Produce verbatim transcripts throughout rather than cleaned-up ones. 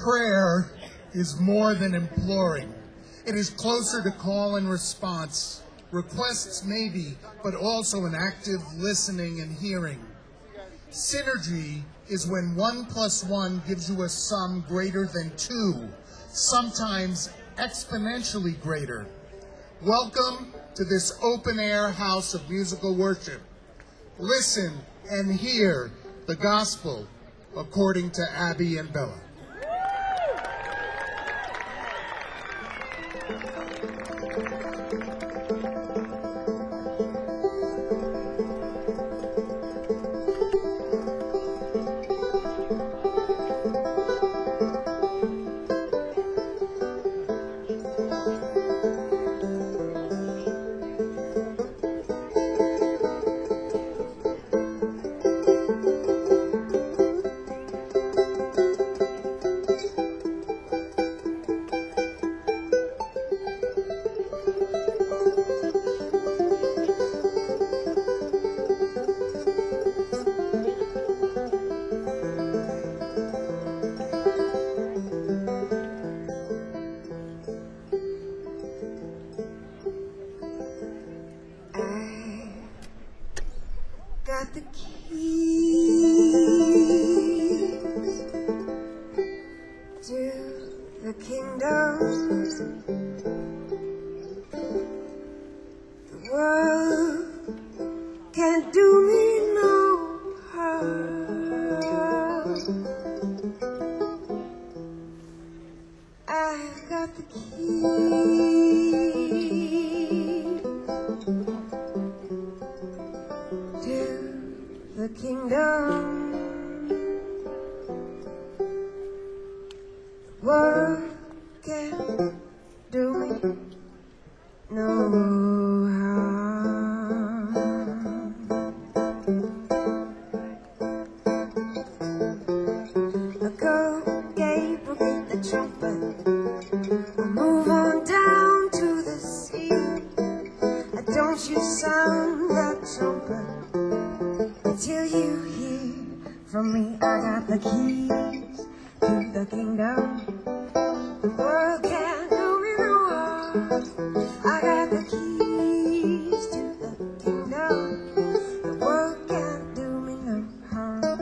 prayer is more than imploring. It is closer to call and response. Requests maybe, but also an active listening and hearing. Synergy is when one plus one gives you a sum greater than two, sometimes exponentially greater. Welcome to this open-air house of musical worship. Listen and hear the gospel according to Abby and Bella. Got the keys to the kingdom. The world can't do me no harm. I've got the keys to the kingdom. The world can't do me no harm. Go, Gabriel, get the trumpet. I move on down to the sea. Don't you sound that trumpet till you hear from me. I got the keys to the kingdom. The world can't do me no harm. I got the keys to the kingdom. The world can't do me no harm.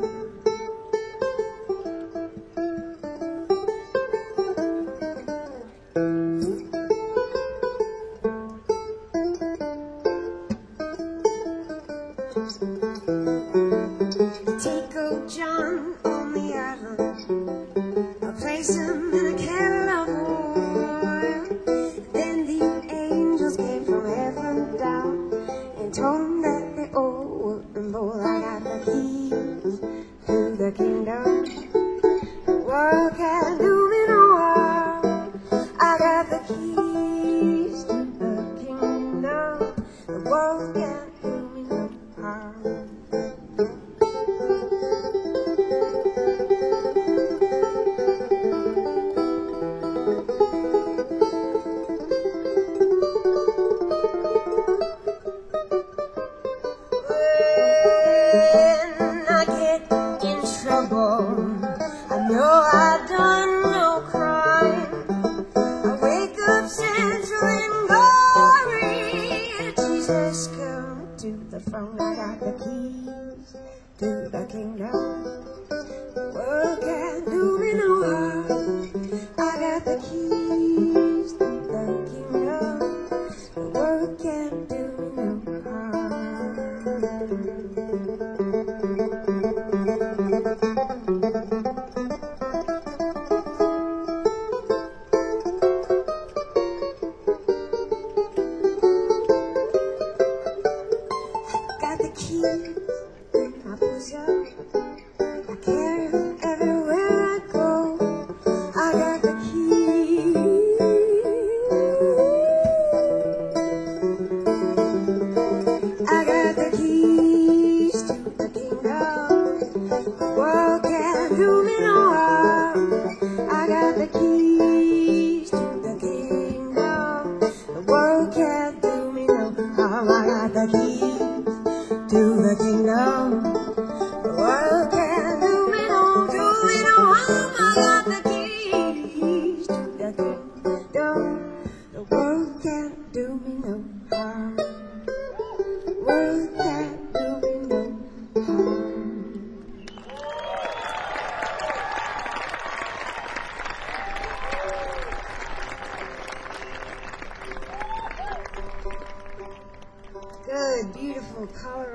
Take old John on the island, I'll place him in a kettle of oil. Then the angels came from heaven down and told him that they all would be bold. I got the keys to the kingdom. The world can't do me no harm. I got the keys to the kingdom. The world can't do me no harm. When I get in trouble, I know I've done no crime. I wake up central in glory. Jesus, come to the throne. I got the keys to the kingdom. The world can't do me no harm. I got the keys to the kingdom. The world can't do me no harm. Got the keys in my bosom.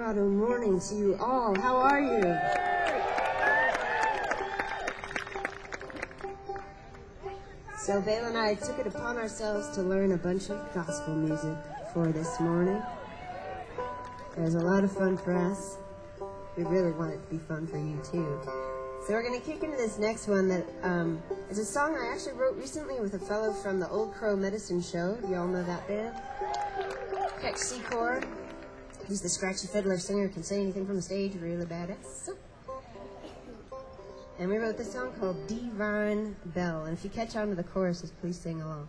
Colorado morning to you all. How are you? So Vale and I took it upon ourselves to learn a bunch of gospel music for this morning. It was a lot of fun for us. We really want it to be fun for you too. So we're going to kick into this next one that um, is a song I actually wrote recently with a fellow from the Old Crow Medicine Show. Do y'all know that band? Catch Secor. He's the scratchy fiddler singer, can say anything from the stage, really badass. And we wrote this song called Divine Bell. And if you catch on to the choruses, please sing along.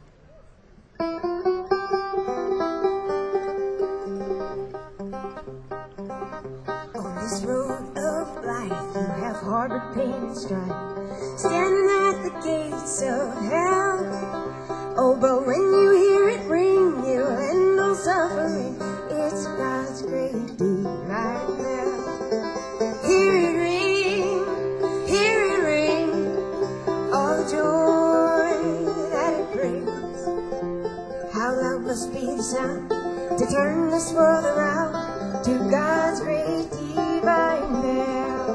On this road of life, you have harbored pain and strife, standing at the gates of hell. Oh, but when you hear it ring, you'll end all suffering. It's God's great divine bell. Hear it ring, hear it ring, all the joy that it brings. How loud must be the sound to turn this world around to God's great divine bell.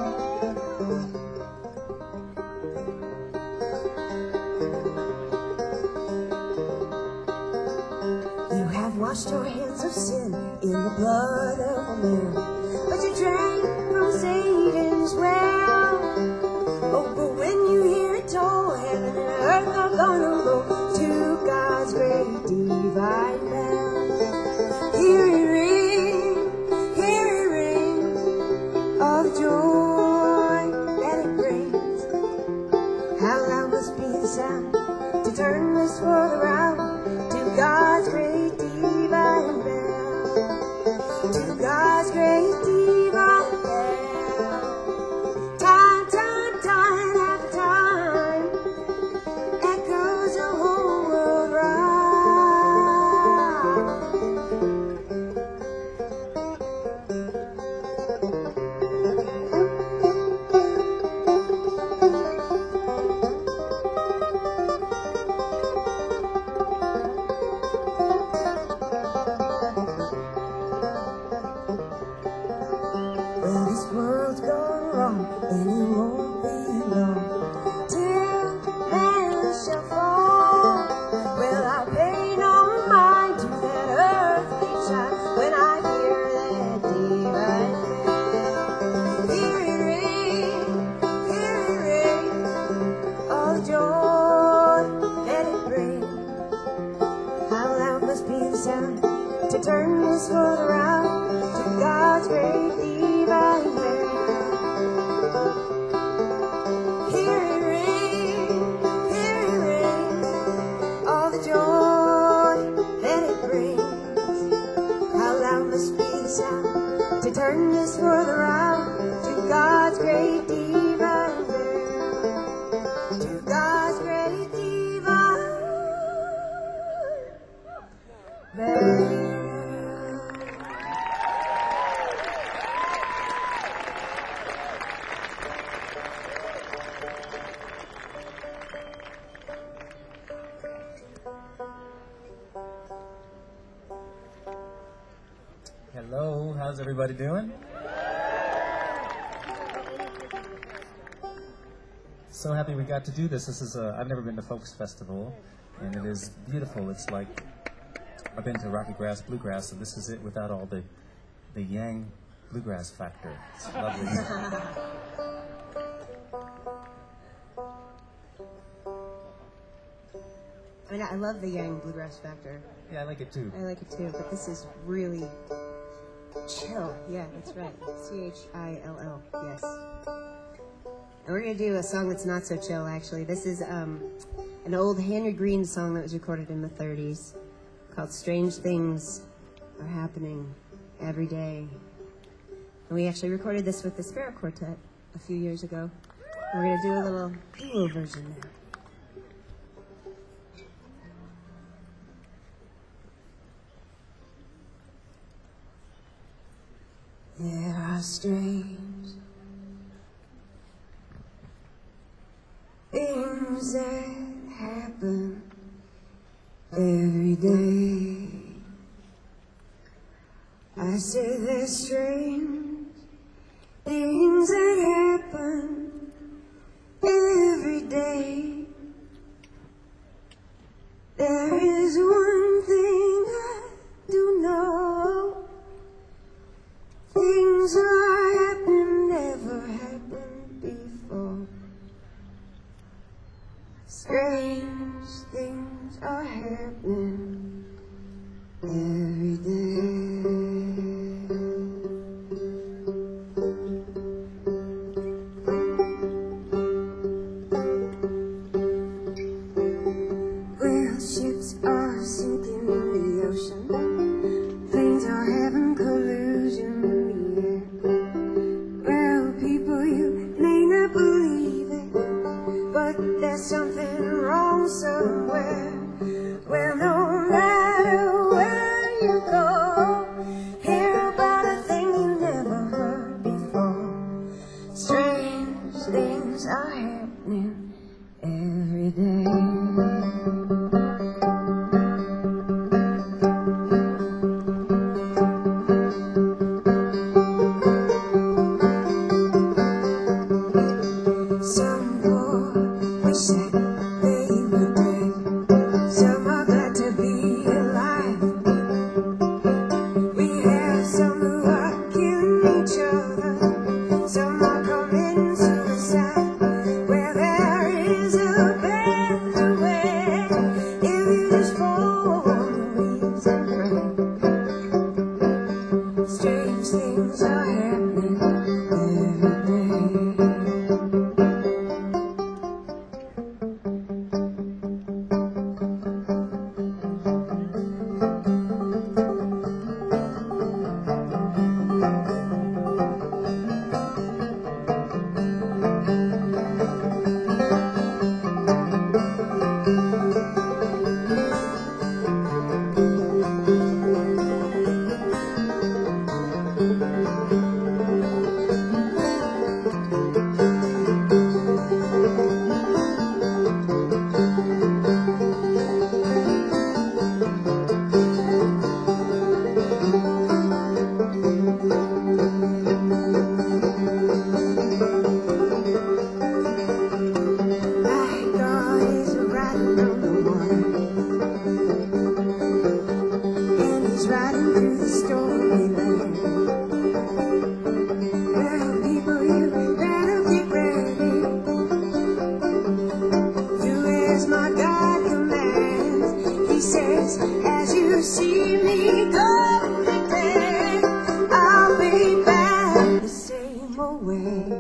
You have washed your hands of sin in the blood of a man, but you drank from Satan's well. Oh, but when you hear it toll, heaven and earth are gonna go to God's great divine bell. Hear it ring, hear it ring, all the joy that it brings. How loud must be the sound to turn this world around to God's great divine bell, to God's great divine bell. Time, time, time after time, echoes the whole world round. Well, this world's gone wrong, and it won't be long till man shall fall. Well, I'll pay no mind to that earthly child when I hear that divine bell. Hear it ring, hear it ring, all the joy that it brings. How loud must be the sound to turn this world around to God's great divine bell. Hear it ring, hear it ring, all the joy that it brings. How loud must be the sound to turn this world around to God's great divine bell, to God's great divine bell. Hello, how's everybody doing? So happy we got to do this. This is a, I've never been to Folks Festival, and it is beautiful. It's like, I've been to Rocky Grass Bluegrass, so this is it without all the, the Yang bluegrass factor. It's lovely. I mean, I love the Yang bluegrass factor. Yeah, I like it too. I like it too, but this is really chill. Yeah, that's right. C H I L L, yes. And we're going to do a song that's not so chill, actually. This is um, an old Henry Green song that was recorded in the thirties called Strange Things Are Happening Every Day. And we actually recorded this with the Sparrow Quartet a few years ago. We're going to do a little, a little version now. There are strange things that happen every day. I say there's strange things that happen every day. There is one thing I do know. Things are happening, never happened before. Strange things are happening every day. Well, ships are sinking in the ocean. Planes are having collusion in the air. Well, people, you may not believe it, but there's something wrong somewhere. Well, no matter where you go, hear about a thing you never heard before. Strange things are happening every day. Some poor wish that they were dead. Some are glad to be alive. We have some who are killing each other. Some are committing suicide. Well, there is a better way if you just fall on your knees and pray. Strange things are happening every day. My God is riding on the water, and he's riding through the stormy land. Well, people, you better get ready. Do as my God commands. He says, as you see me go today, I'll be back the same old way.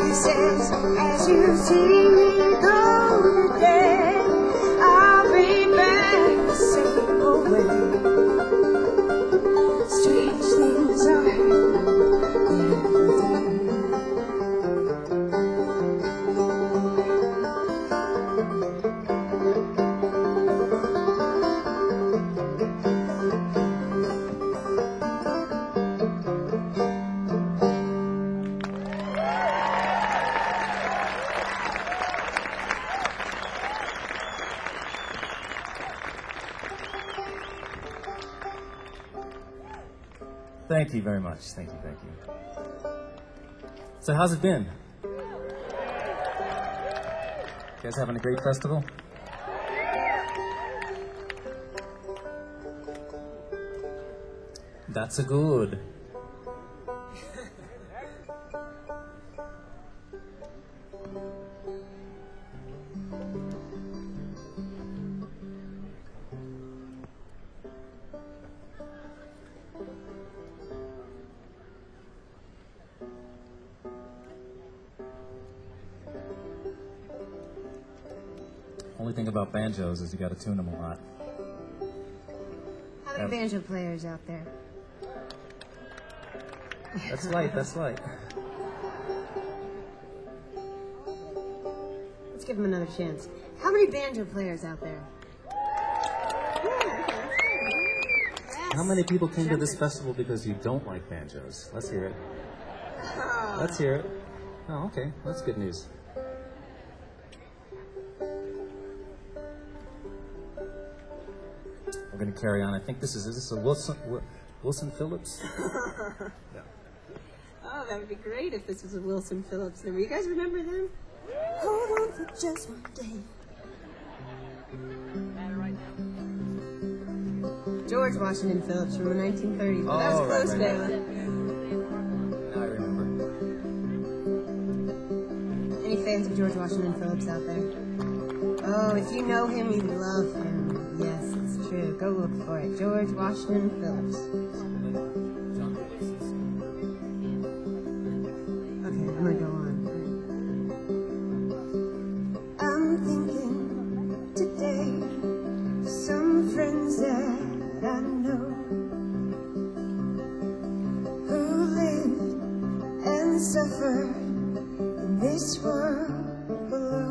he says, as you see me go today, I'll be back the same old way. Strange things are happening every day. Thank you very much. Thank you, thank you. So how's it been? You guys having a great festival? That's a good. Only thing about banjos is you got to tune them a lot. How many banjo players out there? That's light, that's light. Let's give him another chance. How many banjo players out there? How many people came to this festival because you don't like banjos? Let's hear it. Let's hear it. Oh, okay. That's good news. We're going to carry on. I think this is, is this a Wilson, Wilson Phillips? Yeah. Oh, that would be great if this was a Wilson Phillips number. You guys remember them? Hold on for just one day. George Washington Phillips from the nineteen thirties. Oh, that was right, close, right, Dale. right. Now I remember. Any fans of George Washington Phillips out there? Oh, if you know him, you love him. Yes, it's true. Go look for it. George Washington Phillips. Okay, I'm gonna go on. I'm thinking today of some friends that I know who live and suffer in this world below.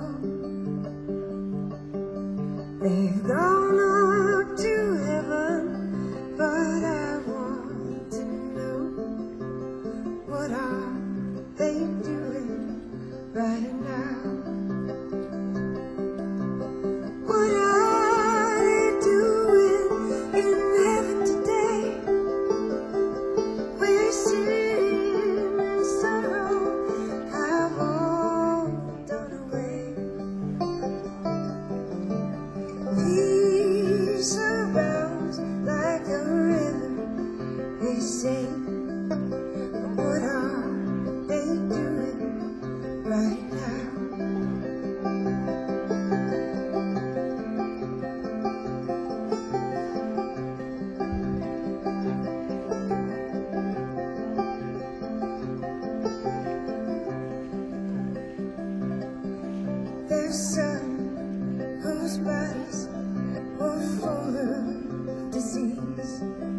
They've gone up to heaven, but I want to know, what are they doing right now? What are they doing in heaven today? We're sitting in sorrow, I've all done away. Peace surrounds like a river, they say. What are they doing right now? Their son, whose bodies were full of disease.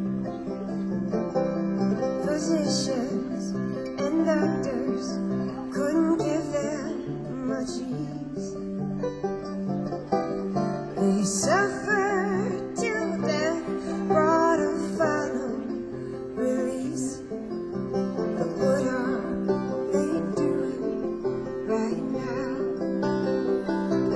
Physicians and doctors couldn't give them much ease. They suffered till death brought a final release. But what are they doing right now?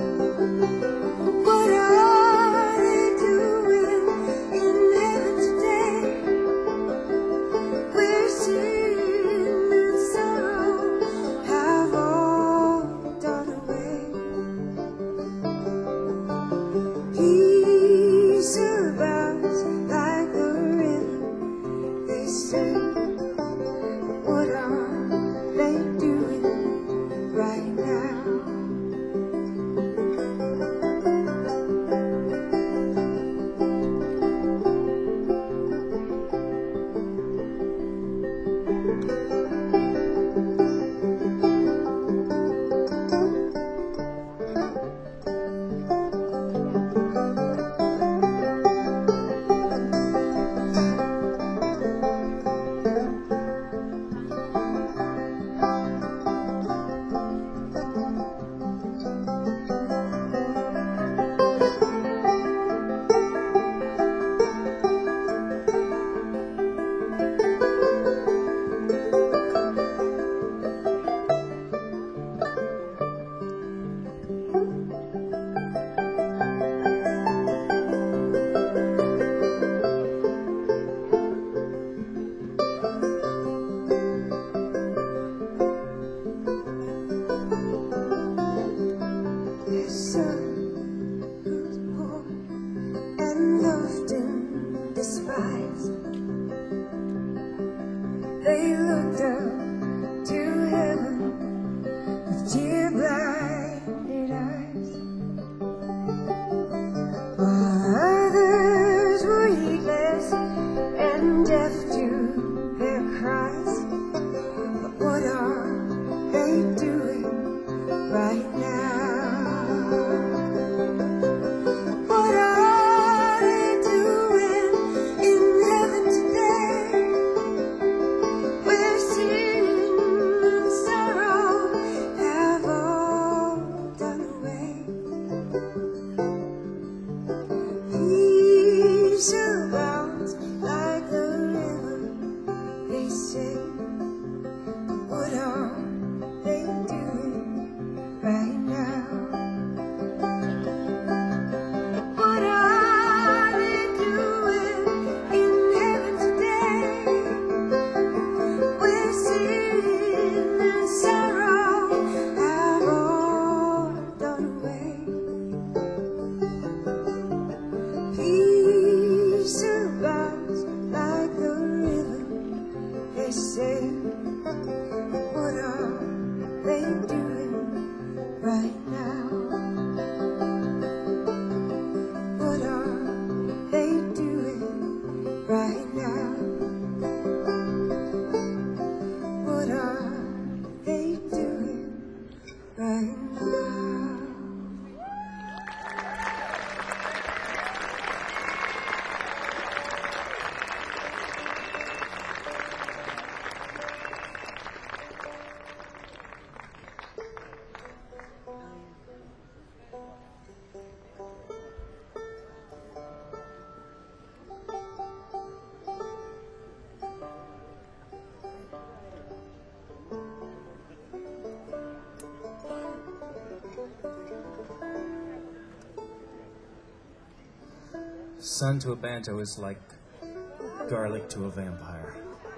Sun to a banjo is like garlic to a vampire.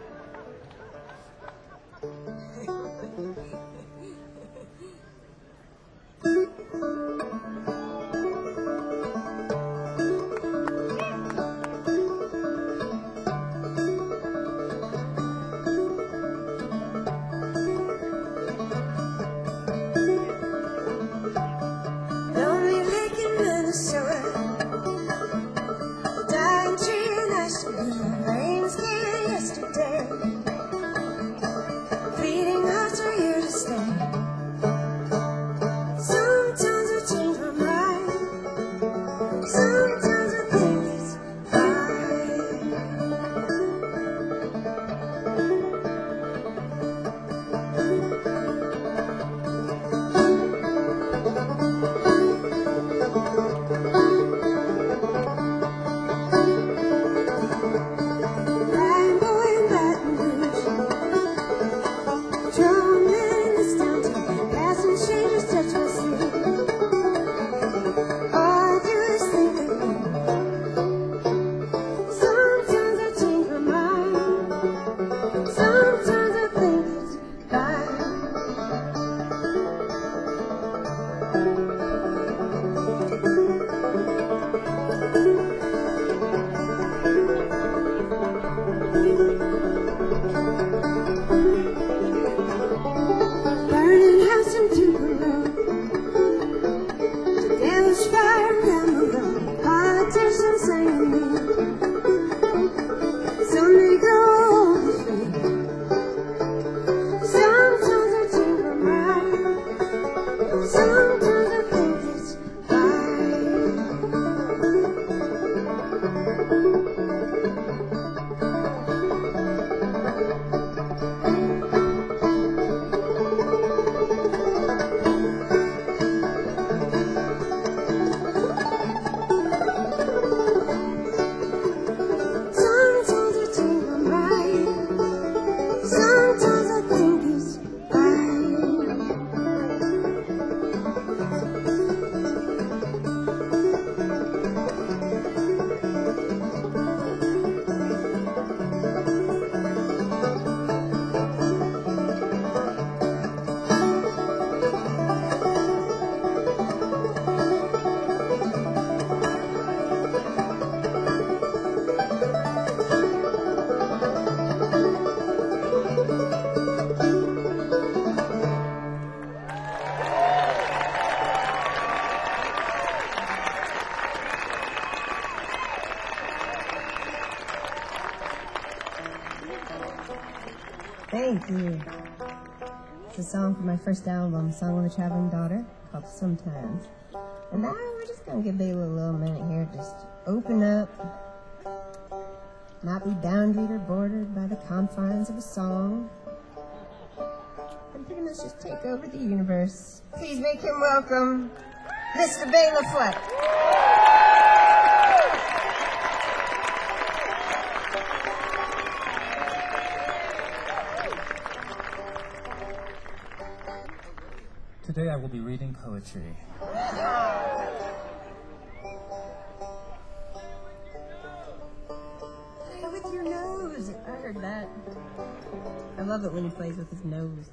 Lonely lake in Minnesota, dying tree in Ashtabula, rains came yesterday, fleeting hearts are here to stay. Sometimes I change my mind, sometimes I think it's fine. Blind boy in Baton Rouge, drum in this downtown, passing strangers touch my sleeve. All I do is think of you. Sometimes I change my mind, sometimes I think it's fine. Burning house in Tupelo, the devil's fire around the road, politicians saying me, someday grow old and free. Sometimes I change my mind, sometimes I think it's fine. Sometimes I change my mind, sometimes I think it's fine. Thank you. It's a song from my first album, Song of the Traveling Daughter, called Sometimes. And now we're just going to give Bailey a little minute here, just open up, not be boundaried or bordered by the confines of a song, and pretty much just take over the universe. Please make him welcome, Mister Bela Fleck. Today I will be reading poetry. Play with your nose. I heard that. I love it when he plays with his nose.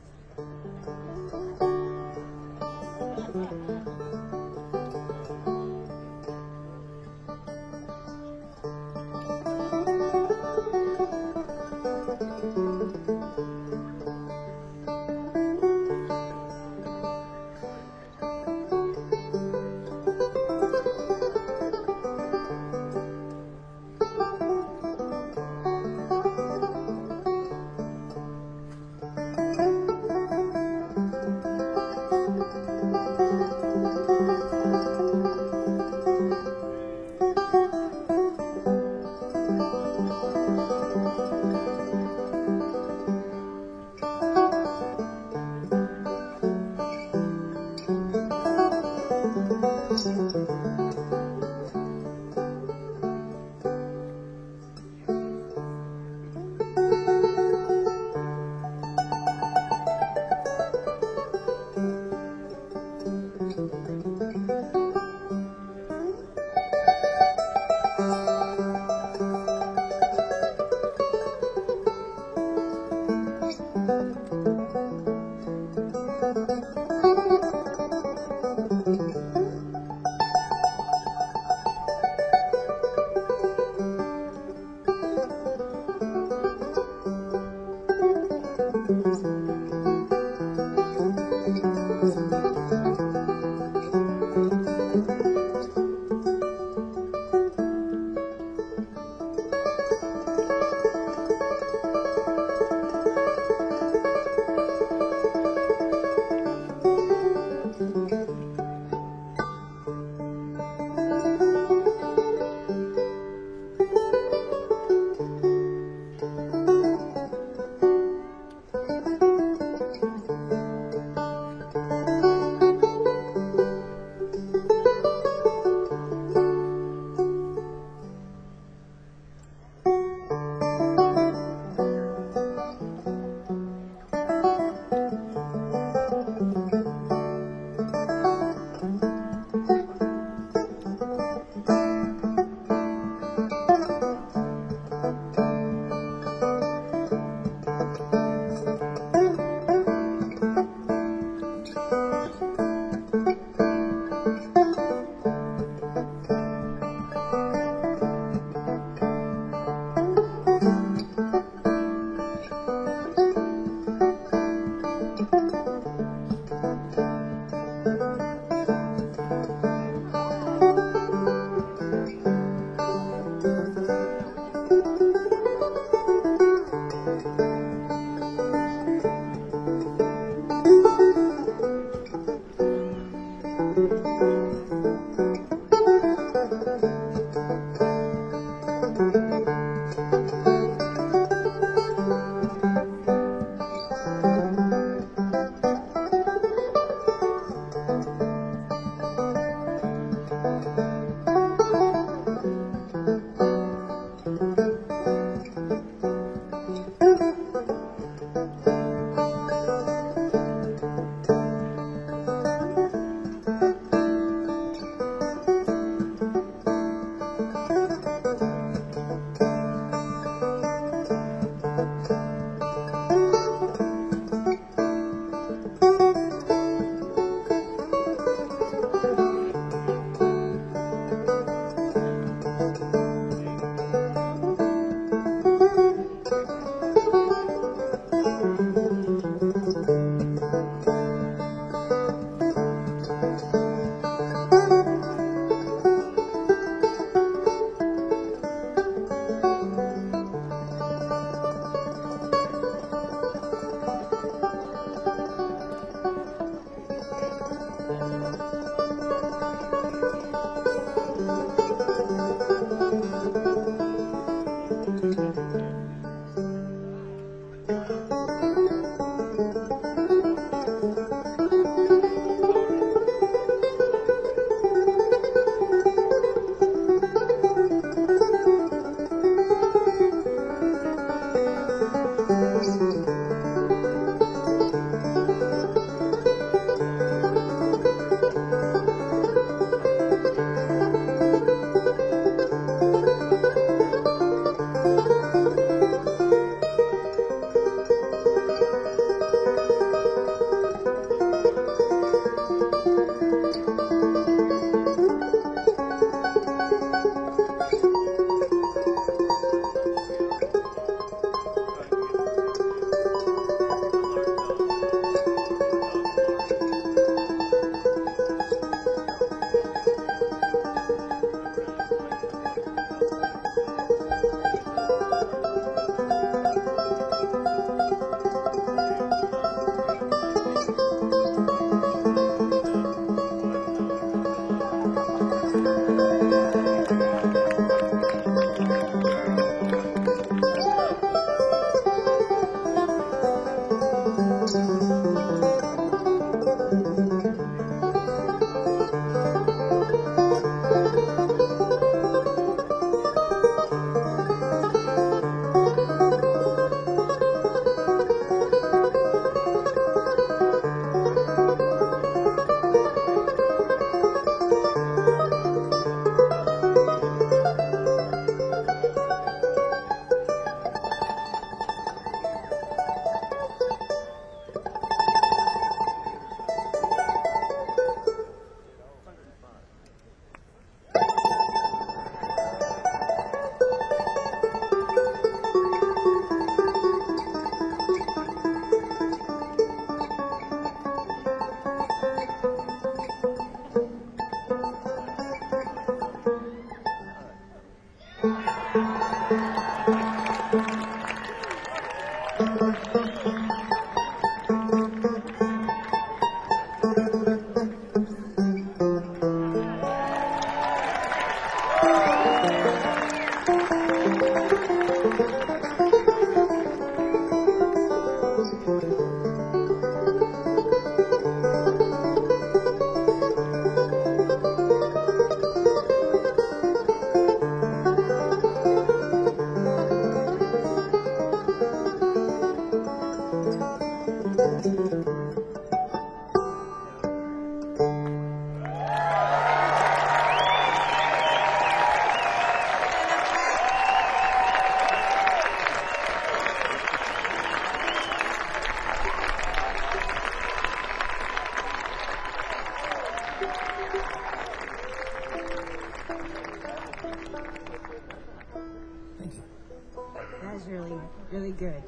good.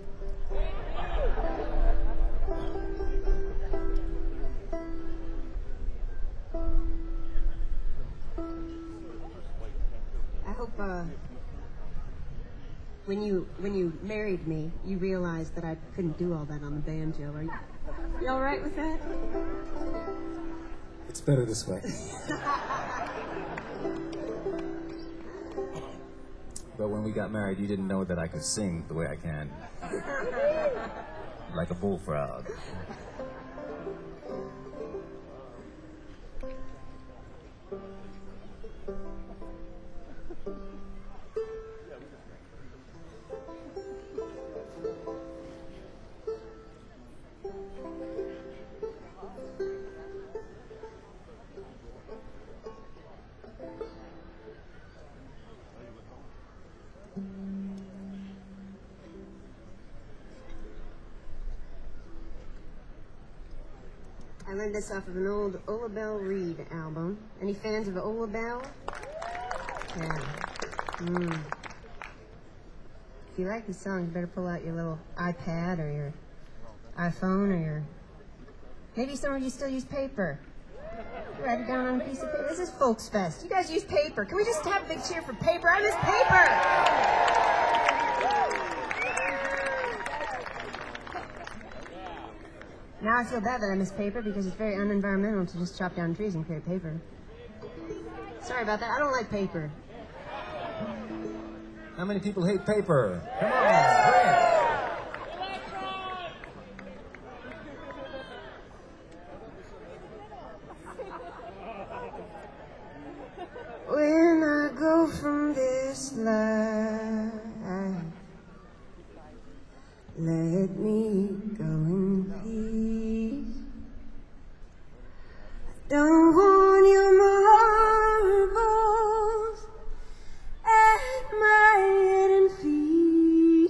I hope uh, when you when you married me, you realized that I couldn't do all that on the banjo. Are you, you all right with that? It's better this way. But when we got married, you didn't know that I could sing the way I can. Like a bullfrog. I learned this off of an old Ola Belle Reed album. Any fans of Ola Belle? Yeah. Mm. If you like these songs, you better pull out your little iPad or your iPhone or your... Maybe some of you still use paper. Write it down on a piece of paper. This is Folks Fest. You guys use paper. Can we just have a big cheer for paper? I miss paper! Now I feel bad that I miss paper because it's very unenvironmental to just chop down trees and create paper. Sorry about that. I don't like paper. How many people hate paper? Come on, bring it. When I go from this life, let me go in peace. I don't want your marbles at my head and feet.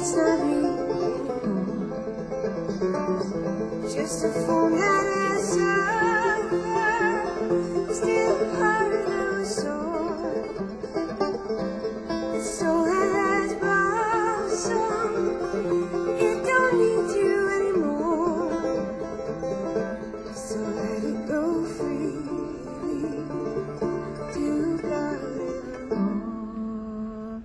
it's not me anymore. Just a format as ever, still part of our soul. The soul that has blossomed, it don't need you anymore. So let it go freely to God evermore.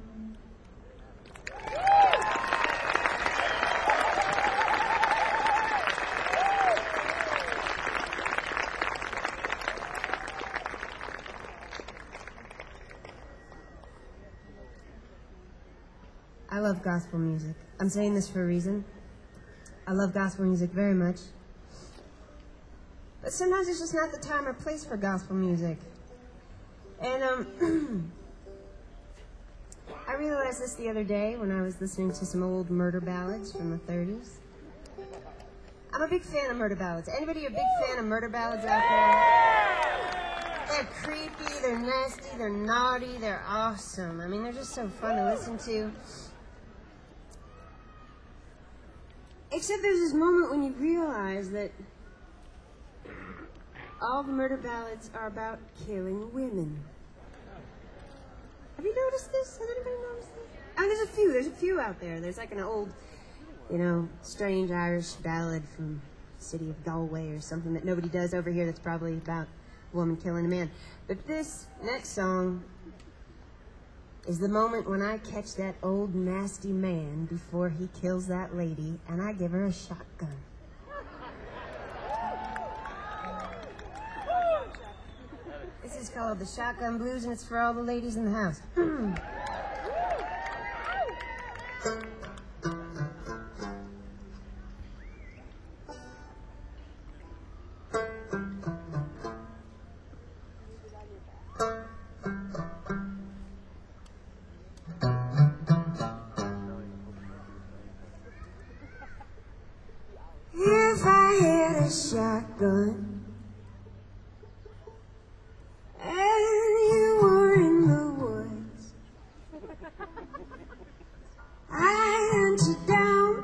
I love gospel music. I'm saying this for a reason. I love gospel music very much. But sometimes it's just not the time or place for gospel music. And um, I realized this the other day when I was listening to some old murder ballads from the thirties. I'm a big fan of murder ballads. Anybody a big fan of murder ballads out there? They're creepy, they're nasty, they're naughty, they're awesome. I mean, they're just so fun to listen to. Except there's this moment when you realize that all the murder ballads are about killing women. Have you noticed this? Has anybody noticed this? I mean, there's a few. There's a few out there. There's like an old, you know, strange Irish ballad from the city of Galway or something that nobody does over here that's probably about a woman killing a man. But this next song is the moment when I catch that old nasty man before he kills that lady and I give her a shotgun. This is called the Shotgun Blues, and it's for all the ladies in the house. If I had a shotgun and you were in the woods, I'd hunt you down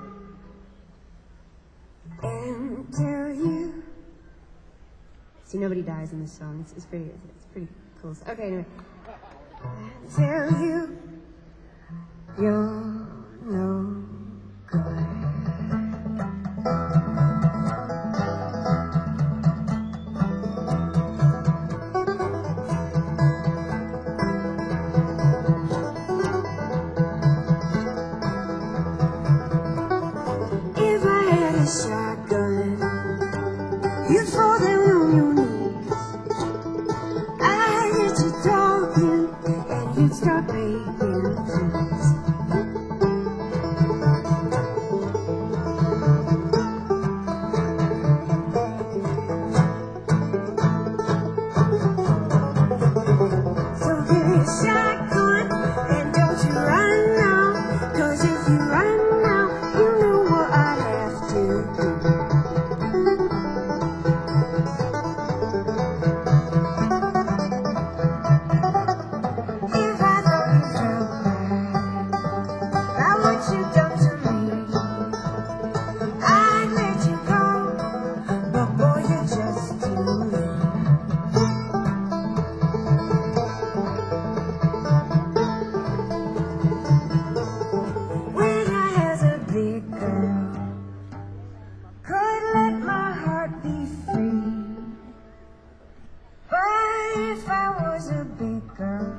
and tell you. See, nobody dies in this song. It's, it's pretty, it's pretty cool. Okay, anyway. And tell you you're no good. If I had a shotgun, you'd fall down on your knees. I'd get you talking, and you'd start making please. So give me a shotgun, and don't you run now, 'cause if you run now, you know what I'd have to do. If I thought you felt bad about what you've done to me, I'd let you go, but boy, you're just too late. When I was a big girl, could let my heart be free. But if I was a big girl,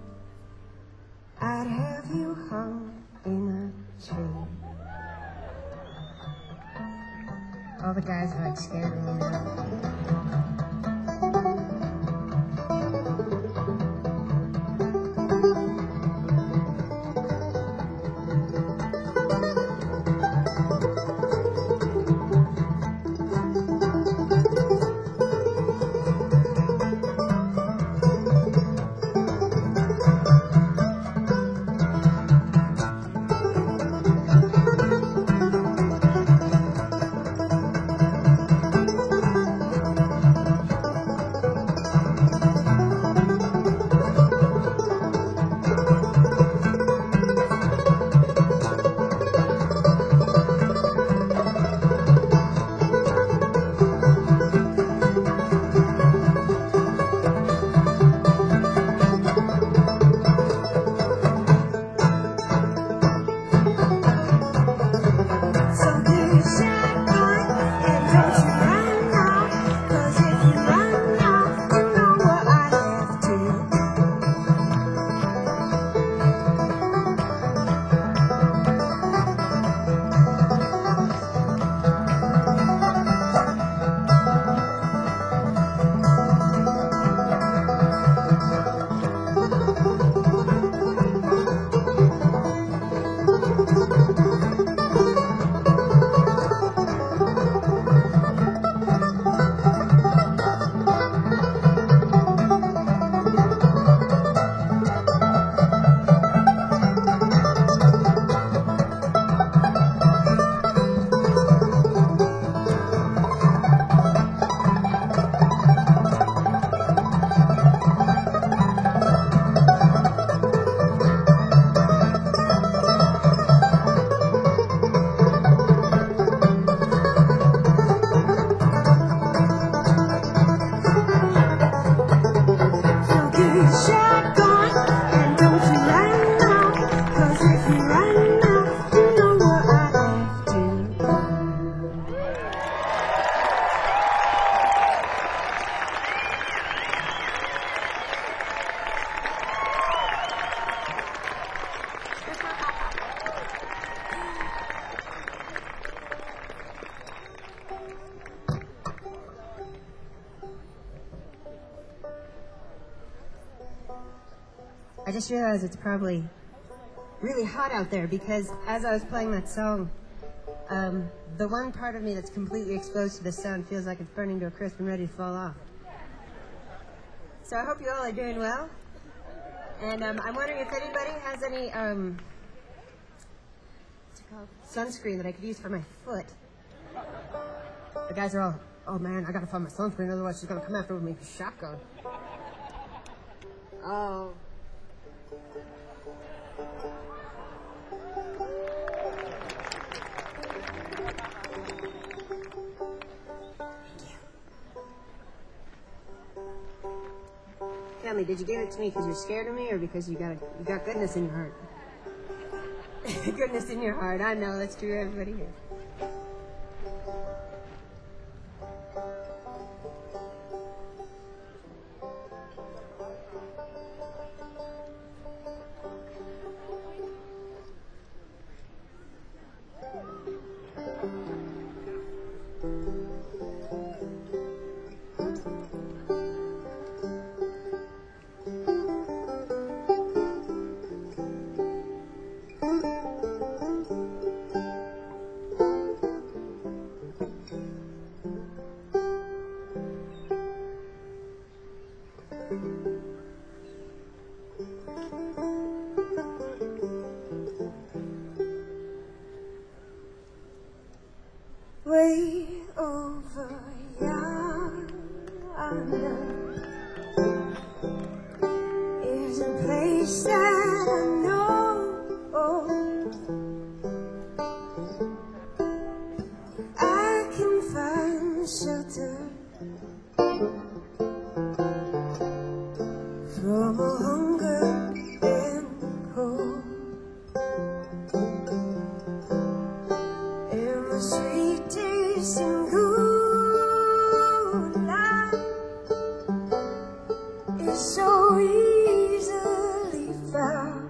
I'd have you hung in a tree. All the guys are like scared of me now. I just realized it's probably really hot out there because as I was playing that song, um, the one part of me that's completely exposed to the sun feels like it's burning to a crisp and ready to fall off. So I hope you all are doing well. And um, I'm wondering if anybody has any um, what's it called? Sunscreen that I could use for my foot. The guys are all, oh man, I gotta find my sunscreen, otherwise she's gonna come after me with a shotgun. Oh. Tell me, did you give it to me because you're scared of me or because you got a, you got goodness in your heart? Goodness in your heart. I know, that's true, everybody here. Way over yonder is a place that I know. I can find shelter from a hunger and cold, and the sweet taste and good life is so easily found.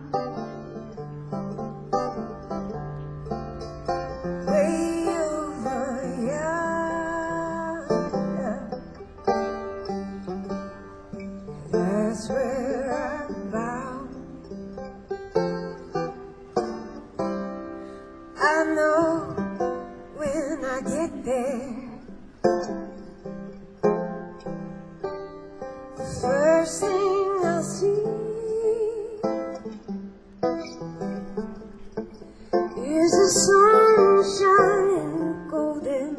Way over yonder, that's where I'm bound. I know when I get there, the first thing I'll see is the sun shining golden,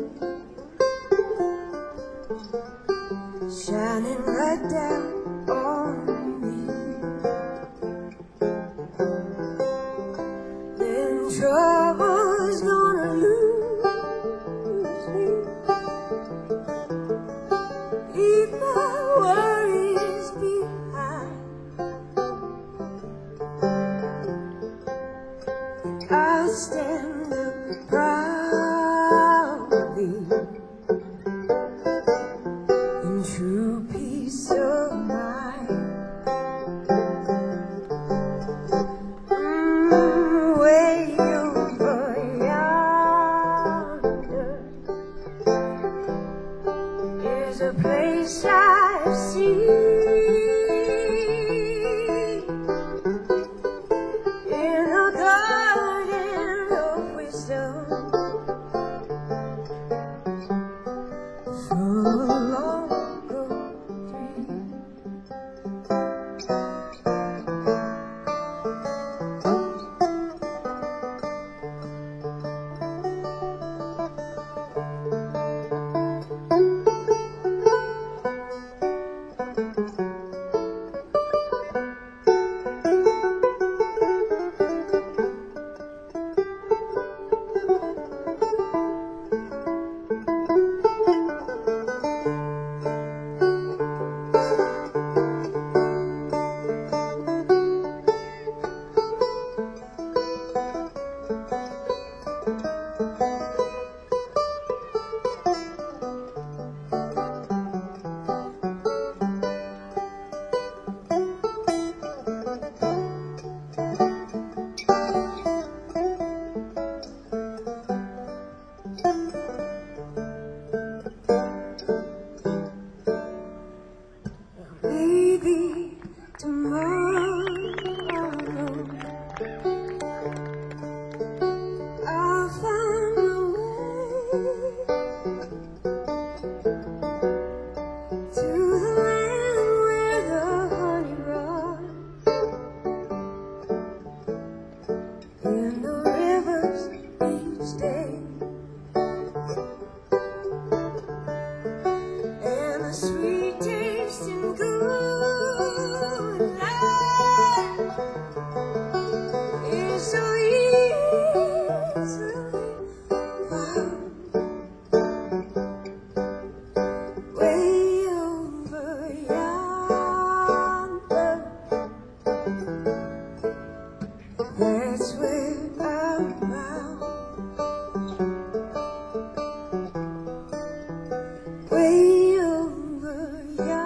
shining right down on me. Then trouble's gonna lose me, leave my worries behind. I'll stand up proudly in true peace of mind. Mm, way over yonder is a place I've seen in a garden of wisdom. around. Way over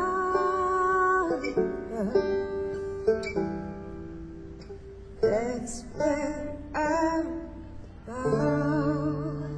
yonder, that's where I'm bound.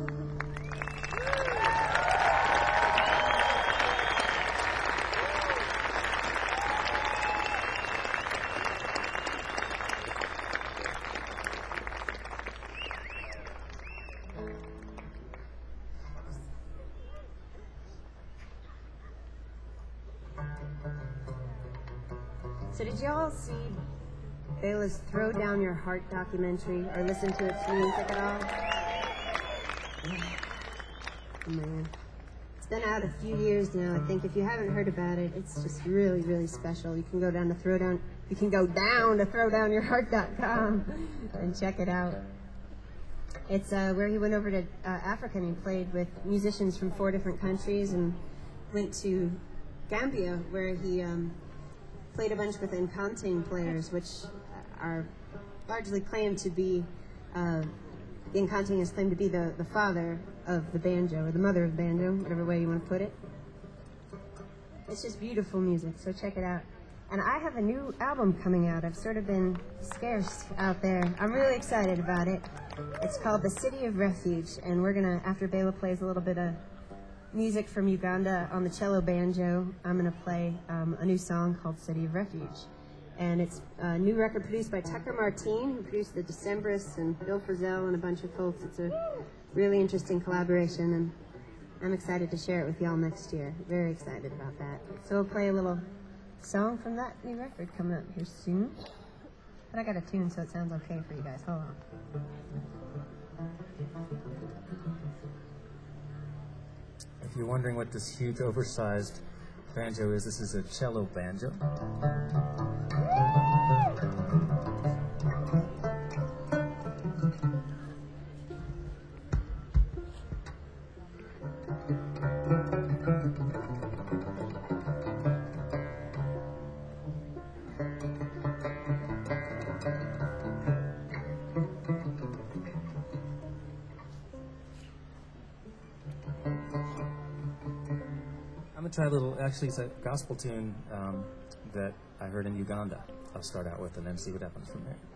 So did y'all see Bela's Throw Down Your Heart documentary or listen to its music at all? Oh, man. It's been out a few years now. I think if you haven't heard about it, it's just really, really special. You can go down to throw down you can go down to throw down your heart dot com and check it out. It's uh, where he went over to uh, Africa and he played with musicians from four different countries and went to Gambia where he um, played a bunch with Nkanting players, which are largely claimed to be, uh, Nkanting is claimed to be the, the father of the banjo, or the mother of banjo, whatever way you want to put it. It's just beautiful music, so check it out. And I have a new album coming out. I've sort of been scarce out there. I'm really excited about it. It's called The City of Refuge, and we're gonna, after Bela plays a little bit of music from Uganda on the cello banjo, I'm going to play um, a new song called City of Refuge. And it's a new record produced by Tucker Martine, who produced the Decemberists, and Bill Frisell and a bunch of folks. It's a really interesting collaboration, and I'm excited to share it with y'all next year. Very excited about that. So we'll play a little song from that new record coming up here soon. But I got a tune so it sounds okay for you guys. Hold on. If you're wondering what this huge, oversized banjo is, this is a cello banjo. I'm going to try a little, actually it's a gospel tune um, that I heard in Uganda. I'll start out with and then see what happens from there.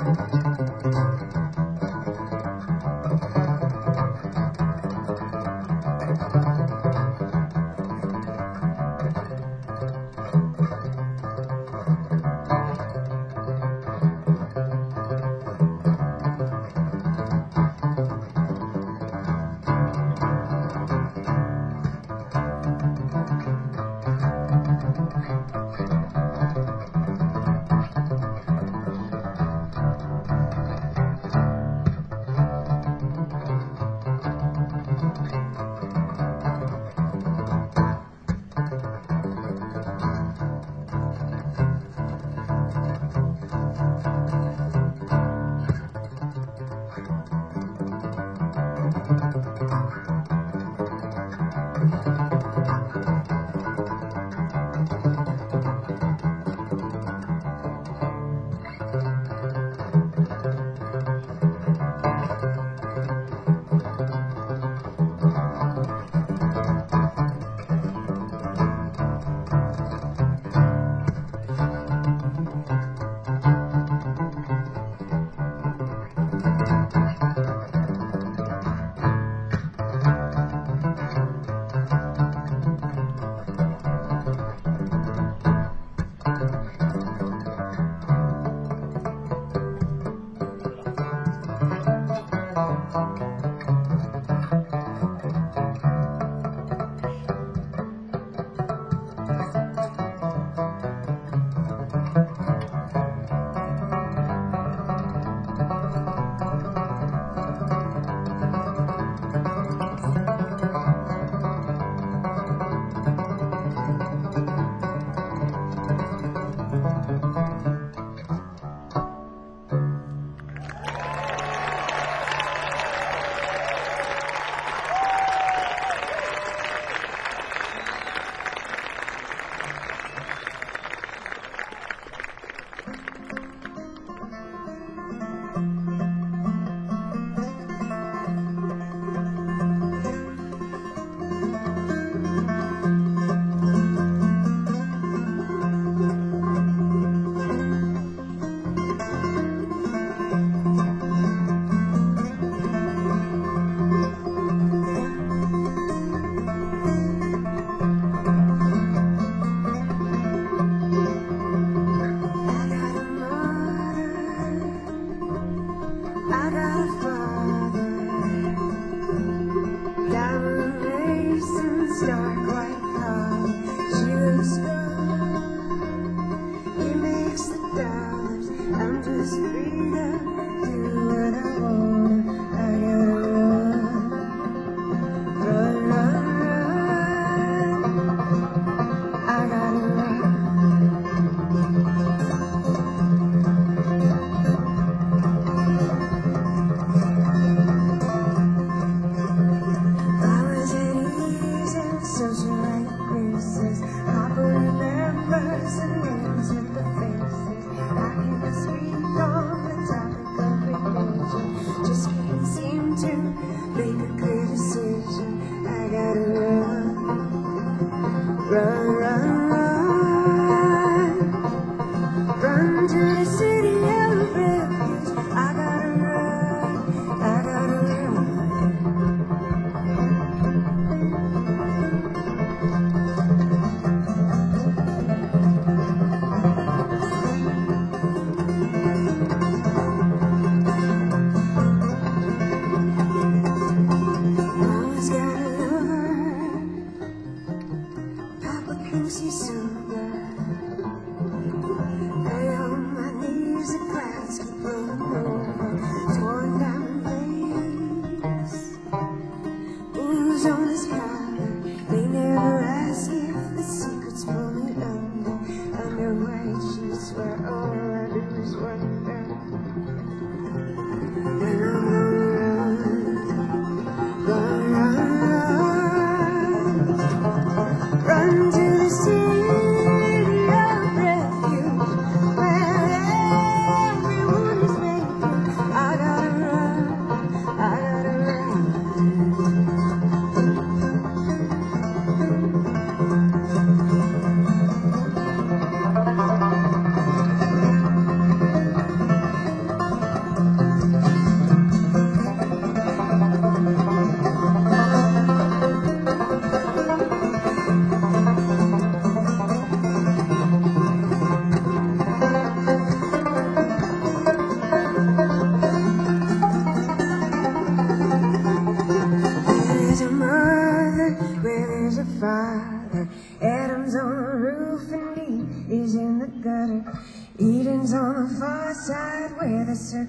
Remembers the names with the faces. I can speak on the topic of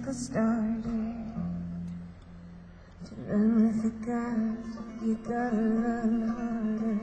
for starting. To run with the guys, you gotta run harder.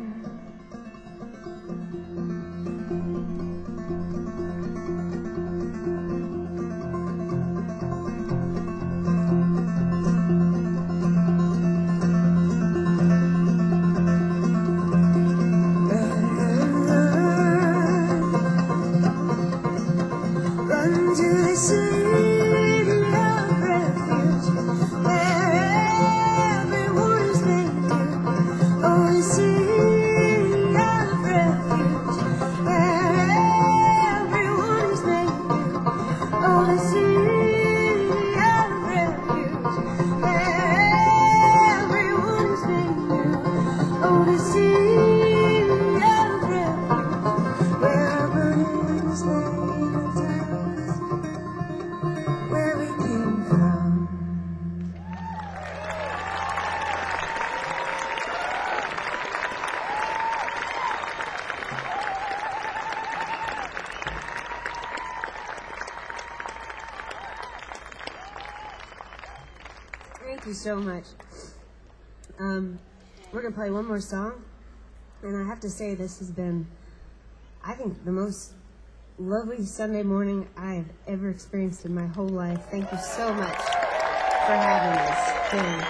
Thank you so much. Um, we're going to play one more song, and I have to say this has been, I think, the most lovely Sunday morning I've ever experienced in my whole life. Thank you so much for having us. Thanks.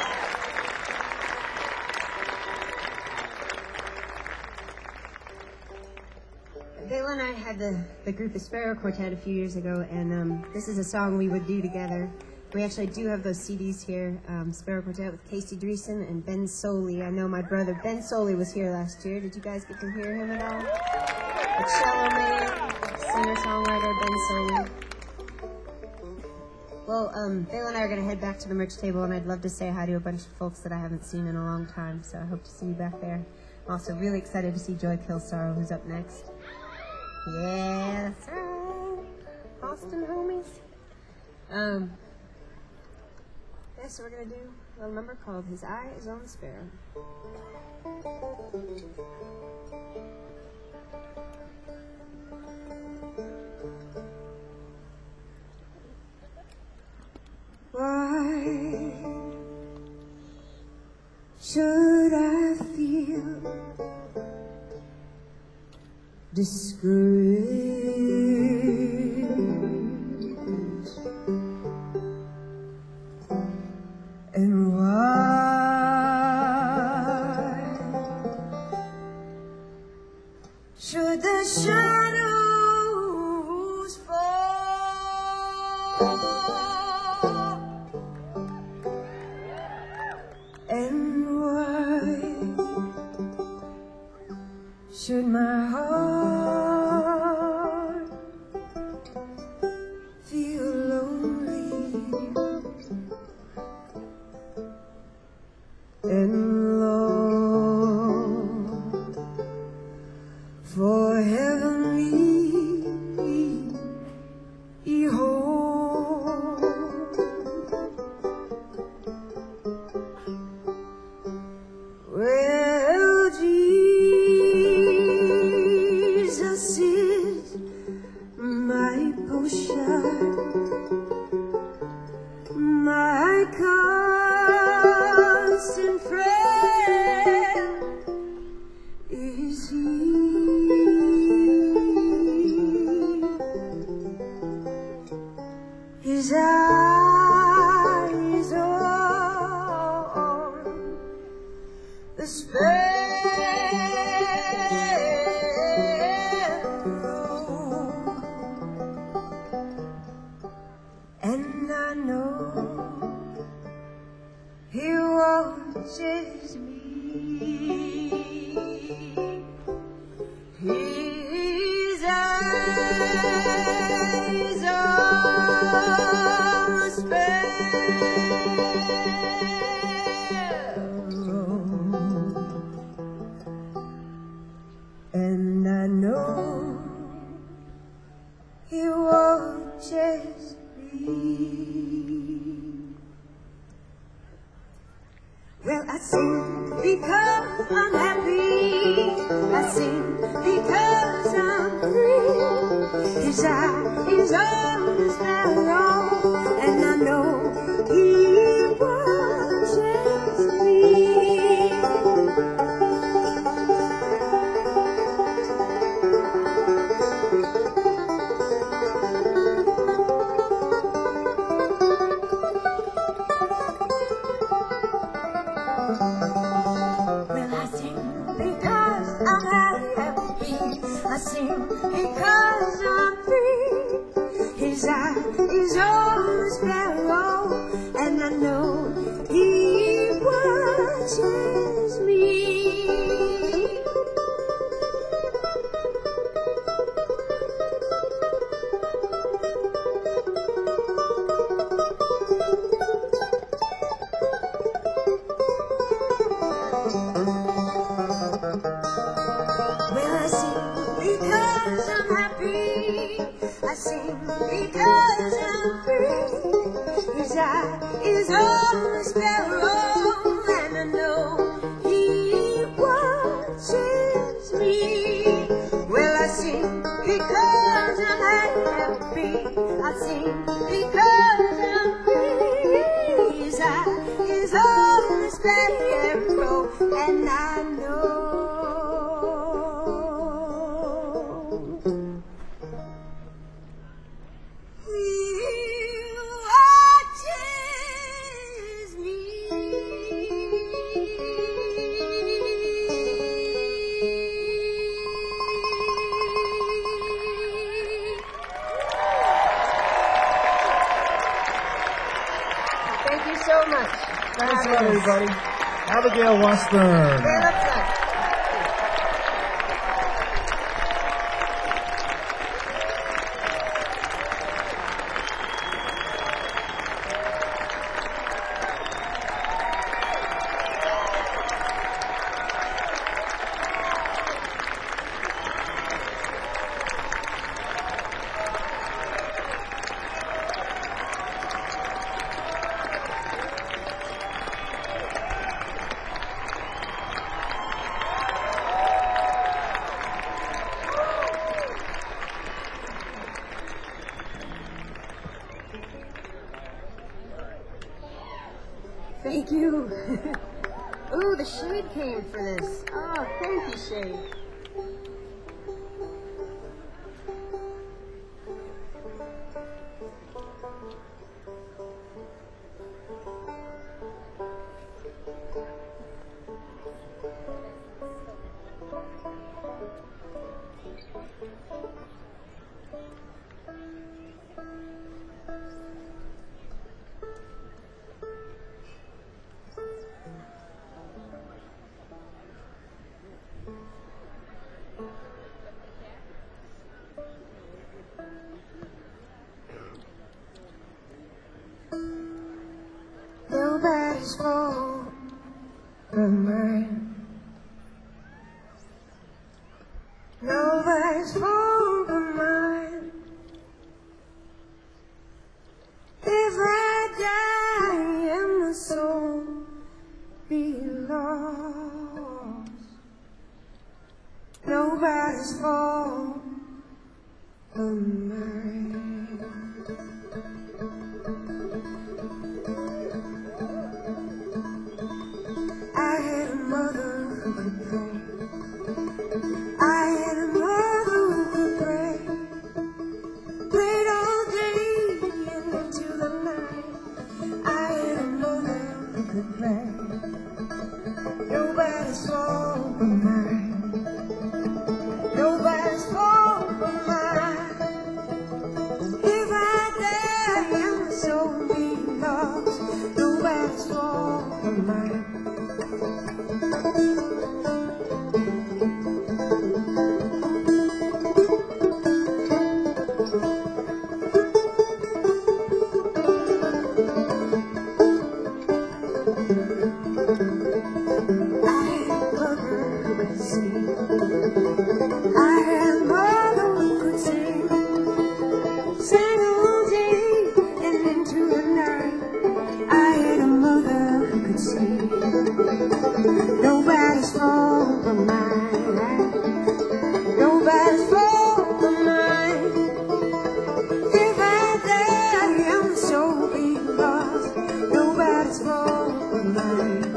Dale and I had the, the group of Sparrow Quartet a few years ago, and um, this is a song we would do together. We actually do have those C Ds here, um, Sparrow Quartet with Casey Dreesen and Ben Soley. I know my brother Ben Soley was here last year. Did you guys get to hear him at all? The cello man, singer-songwriter Ben Soley. Well, um, Dale and I are going to head back to the merch table, and I'd love to say hi to a bunch of folks that I haven't seen in a long time, so I hope to see you back there. I'm also really excited to see Joy Kilsorrow, who's up next. Yeah, that's right. Austin homies. Um... Yeah, so we're going to do a little number called His Eye is on the Sparrow. Why should I feel discouraged? And why should the shadows fall? And why should my heart feel lonely and long for heavenly home? Well, Jesus is my potion, my constant friend is He. His eyes on the sparrow, and I know He watches me. His eyes on the sparrow, and I know He watches me. Well, I sing because I'm happy. I sing because I'm free. His eye is on the sparrow, and I know watches me. Well, I sing because I'm happy. I sing because I'm free. His eye is on the sparrow, and I know he watches me. Well, I sing because I'm happy. I sing because I'm free. His eye is on the sparrow, and I know Thank you so much. Thanks a lot, everybody. Abigail Washburn. Stand up, son. Thank you. Ooh, the shade came for this. Oh, thank you, shade. Nobody's fault but mine. Nobody's fault but mine. If I die and my soul be lost, nobody's fault but mine. I had a mother who could pray. I had a mother who could pray. Prayed all day and into the night. I had a mother who could pray. Nobody's fault but mine. Nobody's fault but mine. If I die and my soul be lost, nobody's fault but mine. Nobody's fault but mine. Nobody's fault but mine. If I die, I'm so be lost. Nobody's fault but mine.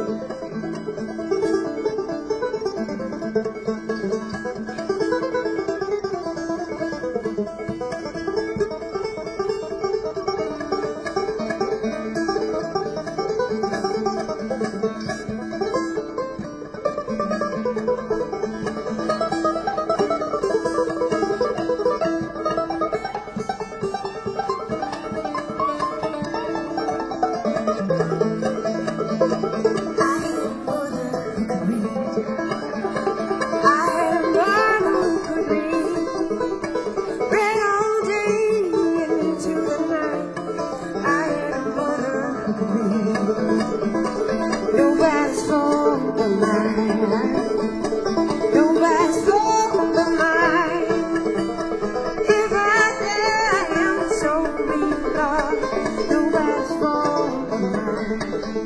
Nobody's fault but mine. Nobody's fault but mine. If I die, I'm so beloved. Nobody's fault but mine.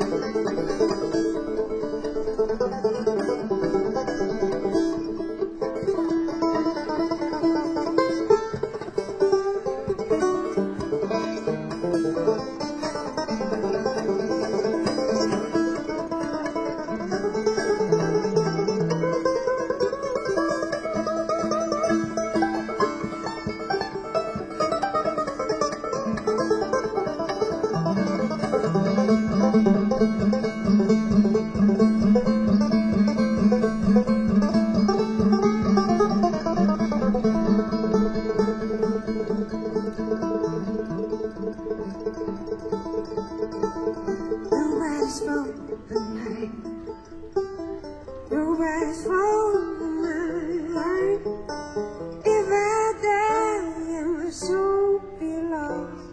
Nobody's fault but mine. Nobody's fault but mine. If I die and my soul be lost,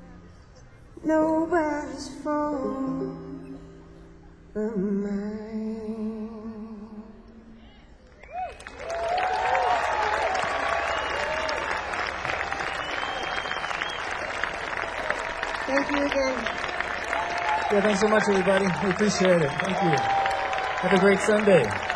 nobody's fault but mine. Thank you again. Yeah, thanks so much, everybody. We appreciate it. Thank you. Have a great Sunday.